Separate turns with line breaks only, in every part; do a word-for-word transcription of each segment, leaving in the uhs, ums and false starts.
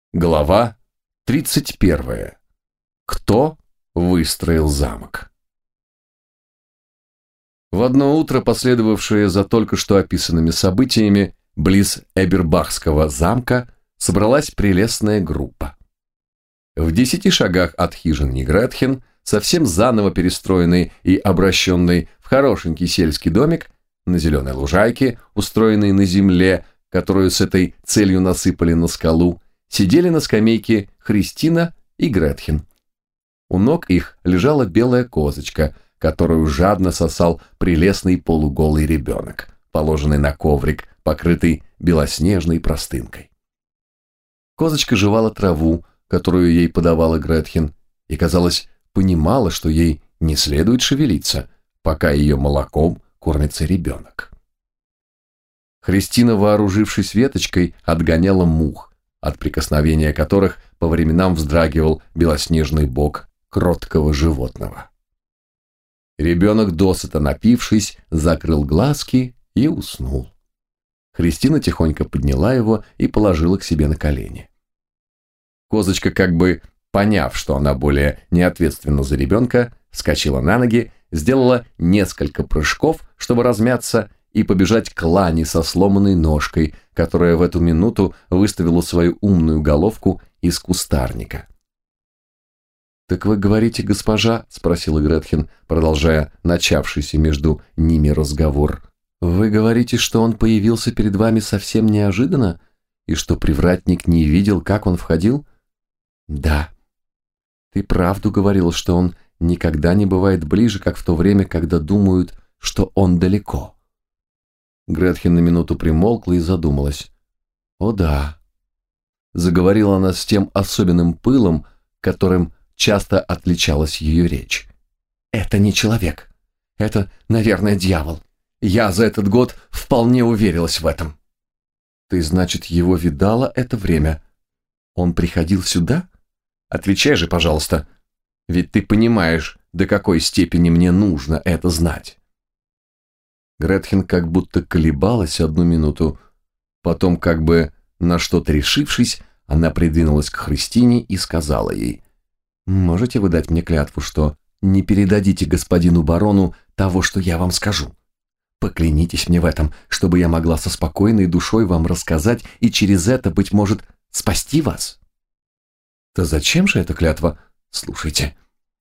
Глава тридцать первая. Кто выстроил замок? В одно утро, последовавшее за только что описанными событиями, близ Эбербахского замка собралась прелестная группа. В десяти шагах от хижины Гретхен, совсем заново перестроенный и обращенный в хорошенький сельский домик, на зеленой лужайке, устроенной на земле, которую с этой целью насыпали на скалу, сидели на скамейке Христина и Гретхен. У ног их лежала белая козочка, которую жадно сосал прелестный полуголый ребенок, положенный на коврик, покрытый белоснежной простынкой. Козочка жевала траву, которую ей подавала Гретхен, и, казалось, понимала, что ей не следует шевелиться, пока ее молоком кормится ребенок. Христина, вооружившись веточкой, отгоняла мух, от прикосновения которых по временам вздрагивал белоснежный бок кроткого животного. Ребенок, досыта напившись, закрыл глазки и уснул. Христина тихонько подняла его и положила к себе на колени. Козочка, как бы поняв, что она более не ответственна за ребенка, вскочила на ноги, сделала несколько прыжков, чтобы размяться, и побежать к Лане со сломанной ножкой, которая в эту минуту выставила свою умную головку из кустарника. «Так вы говорите, госпожа?» – спросила Гретхен, продолжая начавшийся между ними разговор. «Вы говорите, что он появился перед вами совсем неожиданно, и что привратник не видел, как он входил?» «Да. Ты правду говорил, что он никогда не бывает ближе, как в то время, когда думают, что он далеко». Гретхен на минуту примолкла и задумалась. «О да», — заговорила она с тем особенным пылом, которым часто отличалась ее речь. «Это не человек. Это, наверное, дьявол. Я за этот год вполне уверилась в этом». «Ты, значит, его видала это время? Он приходил сюда? Отвечай же, пожалуйста, ведь ты понимаешь, до какой степени мне нужно это знать». Гретхен как будто колебалась одну минуту, потом, как бы на что-то решившись, она придвинулась к Христине и сказала ей: «Можете вы дать мне клятву, что не передадите господину барону того, что я вам скажу? Поклянитесь мне в этом, чтобы я могла со спокойной душой вам рассказать и через это, быть может, спасти вас». «Да зачем же эта клятва? Слушайте.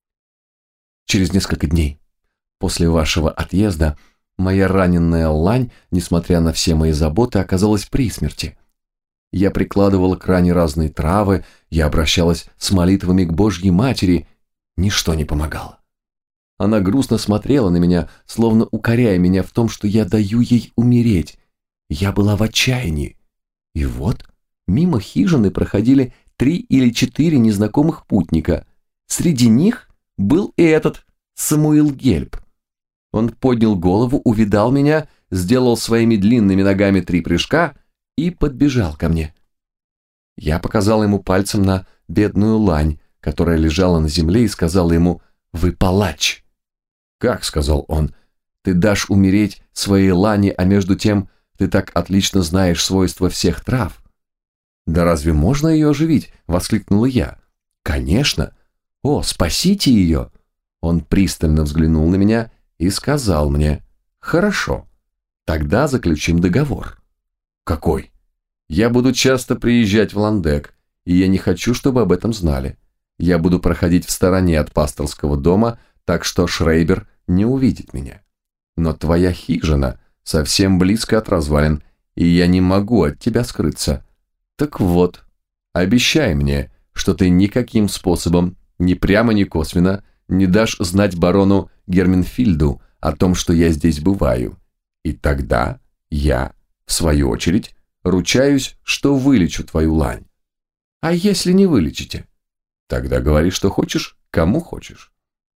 Через несколько дней после вашего отъезда моя раненая лань, несмотря на все мои заботы, оказалась при смерти. Я прикладывала к ране разные травы, я обращалась с молитвами к Божьей Матери, ничто не помогало. Она грустно смотрела на меня, словно укоряя меня в том, что я даю ей умереть. Я была в отчаянии. И вот мимо хижины проходили три или четыре незнакомых путника. Среди них был и этот Самуил Гельб. Он поднял голову, увидал меня, сделал своими длинными ногами три прыжка и подбежал ко мне. Я показал ему пальцем на бедную лань, которая лежала на земле, и сказал ему: «Вы палач». «Как?» — сказал он. «Ты дашь умереть своей лани, а между тем ты так отлично знаешь свойства всех трав». «Да разве можно ее оживить?» — воскликнула я. «Конечно! О, спасите ее!» Он пристально взглянул на меня и сказал мне: «Хорошо, тогда заключим договор». «Какой?» «Я буду часто приезжать в Ландек, и я не хочу, чтобы об этом знали. Я буду проходить в стороне от пасторского дома, так что Шрейбер не увидит меня. Но твоя хижина совсем близко от развалин, и я не могу от тебя скрыться. Так вот, обещай мне, что ты никаким способом, ни прямо, ни косвенно, не дашь знать барону Герменфильду о том, что я здесь бываю. И тогда я, в свою очередь, ручаюсь, что вылечу твою лань. А если не вылечите? Тогда говори, что хочешь, кому хочешь».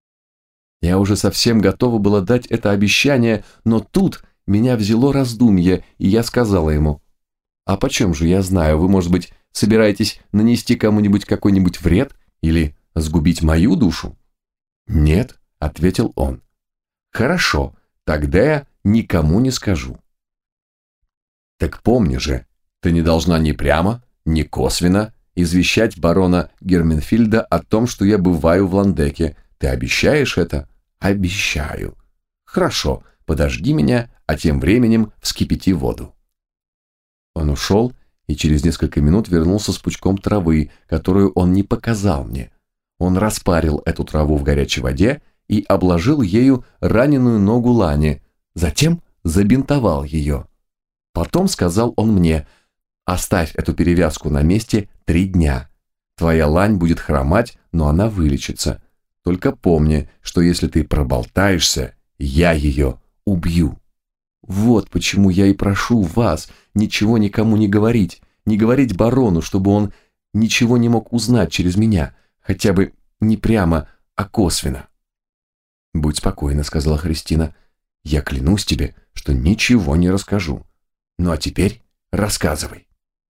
Я уже совсем готова была дать это обещание, но тут меня взяло раздумье, и я сказала ему: «А почем же я знаю, вы, может быть, собираетесь нанести кому-нибудь какой-нибудь вред или сгубить мою душу?» «Нет», — ответил он. «Хорошо, тогда я никому не скажу». «Так помни же, ты не должна ни прямо, ни косвенно, извещать барона Герменфильда о том, что я бываю в Ландеке. Ты обещаешь это? Обещаю. Хорошо, подожди меня, а тем временем вскипяти воду. Он ушел и через несколько минут вернулся с пучком травы, которую он не показал мне. Он распарил эту траву в горячей воде и обложил ею раненую ногу Лани, затем забинтовал ее. Потом сказал он мне: «Оставь эту перевязку на месте три дня. Твоя лань будет хромать, но она вылечится. Только помни, что если ты проболтаешься, я ее убью. Вот почему я и прошу вас ничего никому не говорить, не говорить барону, чтобы он ничего не мог узнать через меня, хотя бы не прямо, а косвенно». «Будь спокойна», — сказала Христина. «Я клянусь тебе, что ничего не расскажу. Ну а теперь рассказывай».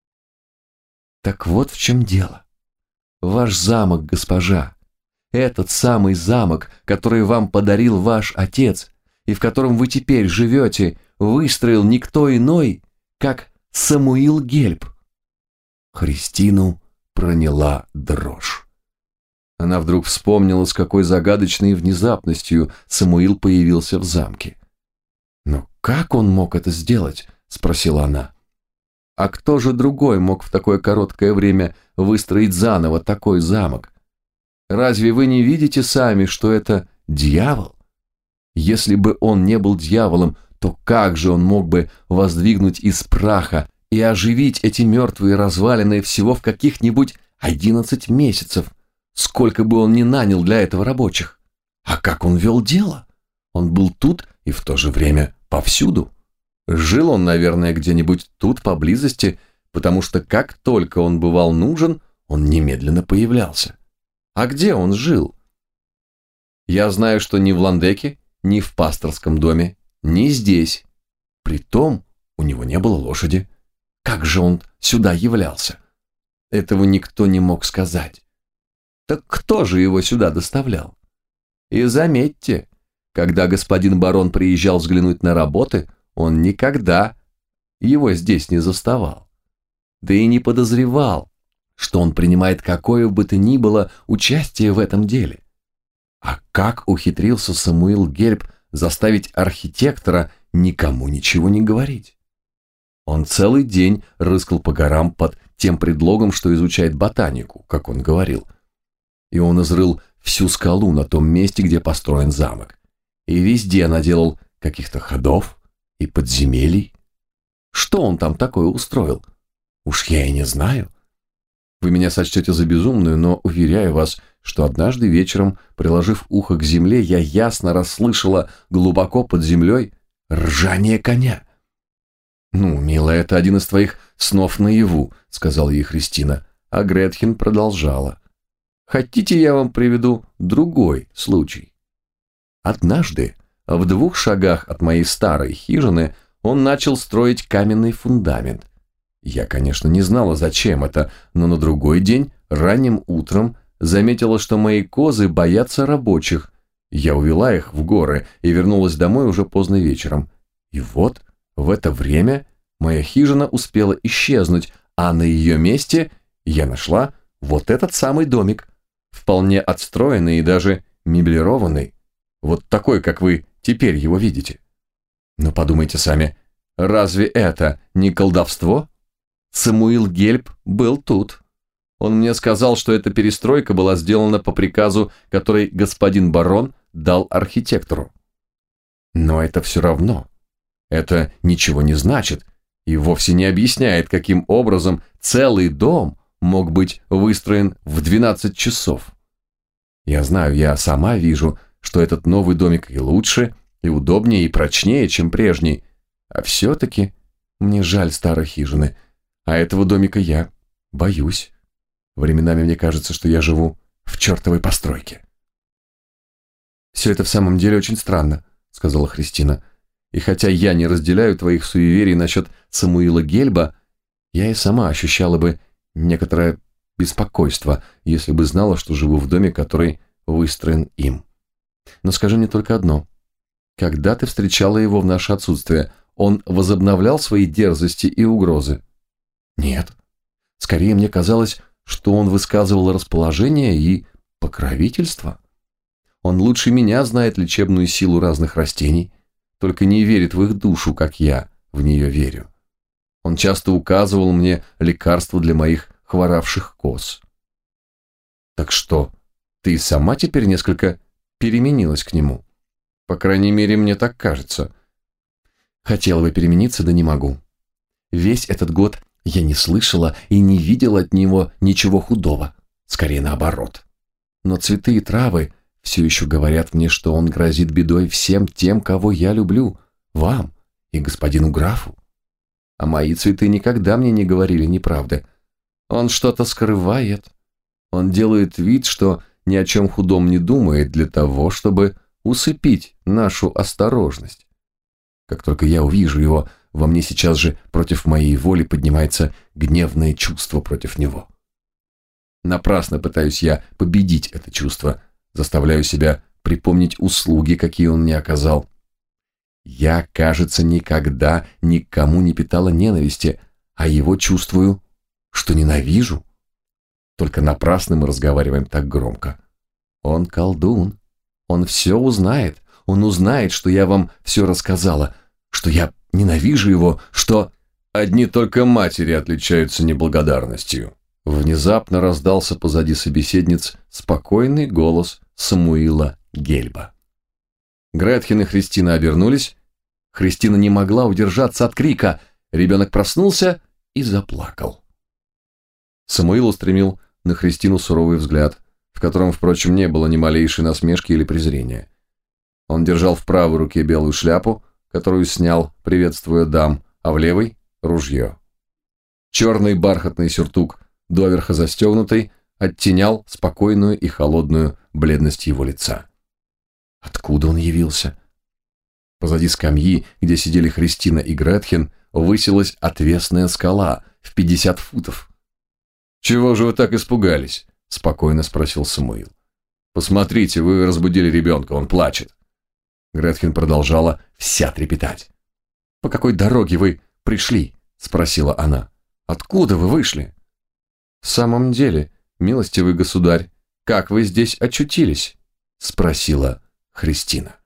«Так вот в чем дело. Ваш замок, госпожа, этот самый замок, который вам подарил ваш отец, и в котором вы теперь живете, выстроил никто иной, как Самуил Гельб». Христину проняла дрожь. Она вдруг вспомнила, с какой загадочной внезапностью Самуил появился в замке. «Но как он мог это сделать?» – спросила она. «А кто же другой мог в такое короткое время выстроить заново такой замок? Разве вы не видите сами, что это дьявол? Если бы он не был дьяволом, то как же он мог бы воздвигнуть из праха и оживить эти мертвые развалины всего в каких-нибудь одиннадцать месяцев, сколько бы он ни нанял для этого рабочих? А как он вел дело? Он был тут и в то же время повсюду. Жил он, наверное, где-нибудь тут поблизости, потому что как только он бывал нужен, он немедленно появлялся. А где он жил? Я знаю, что ни в Ландеке, ни в пасторском доме, ни здесь. Притом у него не было лошади. Как же он сюда являлся? Этого никто не мог сказать. Так кто же его сюда доставлял? И заметьте, когда господин барон приезжал взглянуть на работы, он никогда его здесь не заставал. Да и не подозревал, что он принимает какое бы то ни было участие в этом деле. А как ухитрился Самуил Гельб заставить архитектора никому ничего не говорить? Он целый день рыскал по горам под тем предлогом, что изучает ботанику, как он говорил. И он изрыл всю скалу на том месте, где построен замок. И везде наделал каких-то ходов и подземелий. Что он там такое устроил? Уж я и не знаю. Вы меня сочтете за безумную, но уверяю вас, что однажды вечером, приложив ухо к земле, я ясно расслышала глубоко под землей ржание коня. «Ну, милая, это один из твоих снов наяву», — сказала ей Христина, а Гретхен продолжала. «Хотите, я вам приведу другой случай?» Однажды, в двух шагах от моей старой хижины, он начал строить каменный фундамент. Я, конечно, не знала, зачем это, но на другой день, ранним утром, заметила, что мои козы боятся рабочих. Я увела их в горы и вернулась домой уже поздно вечером. И вот, в это время моя хижина успела исчезнуть, а на ее месте я нашла вот этот самый домик, вполне отстроенный и даже меблированный, вот такой, как вы теперь его видите. Но подумайте сами, разве это не колдовство? Самуил Гельб был тут. Он мне сказал, что эта перестройка была сделана по приказу, который господин барон дал архитектору. Но это все равно. Это ничего не значит и вовсе не объясняет, каким образом целый дом мог быть выстроен в двенадцать часов. Я знаю, я сама вижу, что этот новый домик и лучше, и удобнее, и прочнее, чем прежний, а все-таки мне жаль старой хижины, а этого домика я боюсь. Временами мне кажется, что я живу в чертовой постройке. «Все это в самом деле очень странно», — сказала Христина. «И хотя я не разделяю твоих суеверий насчет Самуила Гельба, я и сама ощущала бы некоторое беспокойство, если бы знала, что живу в доме, который выстроен им. Но скажи мне только одно. Когда ты встречала его в наше отсутствие, он возобновлял свои дерзости и угрозы?» «Нет. Скорее мне казалось, что он высказывал расположение и покровительство. Он лучше меня знает лечебную силу разных растений, только не верит в их душу, как я в нее верю. Он часто указывал мне лекарства для моих хворавших коз. Так что, ты сама теперь несколько переменилась к нему? По крайней мере, мне так кажется. Хотела бы перемениться, да не могу. Весь этот год я не слышала и не видела от него ничего худого, скорее наоборот. Но цветы и травы все еще говорят мне, что он грозит бедой всем тем, кого я люблю, вам и господину графу. А мои цветы никогда мне не говорили неправды. Он что-то скрывает. Он делает вид, что ни о чем худом не думает для того, чтобы усыпить нашу осторожность. Как только я увижу его, во мне сейчас же против моей воли поднимается гневное чувство против него. Напрасно пытаюсь я победить это чувство, заставляю себя припомнить услуги, какие он мне оказал. Я, кажется, никогда никому не питала ненависти, а его чувствую, что ненавижу. Только напрасно мы разговариваем так громко. Он колдун. Он все узнает. Он узнает, что я вам все рассказала, что я ненавижу его, что... Одни только матери отличаются неблагодарностью. Внезапно раздался позади собеседниц спокойный голос Самуила Гельба. Гретхен и Христина обернулись. Христина не могла удержаться от крика. Ребенок проснулся и заплакал. Самуил устремил на Христину суровый взгляд, в котором, впрочем, не было ни малейшей насмешки или презрения. Он держал в правой руке белую шляпу, которую снял, приветствуя дам, а в левой — ружье. Черный бархатный сюртук, доверха застегнутый, оттенял спокойную и холодную бледность его лица. Откуда он явился? Позади скамьи, где сидели Христина и Гретхен, высилась отвесная скала в пятьдесят футов. «Чего же вы так испугались?» — спокойно спросил Самуил. «Посмотрите, вы разбудили ребенка, он плачет». Гретхен продолжала вся трепетать. «По какой дороге вы пришли?» — спросила она. «Откуда вы вышли?» «В самом деле, милостивый государь, как вы здесь очутились?» — спросила Христина.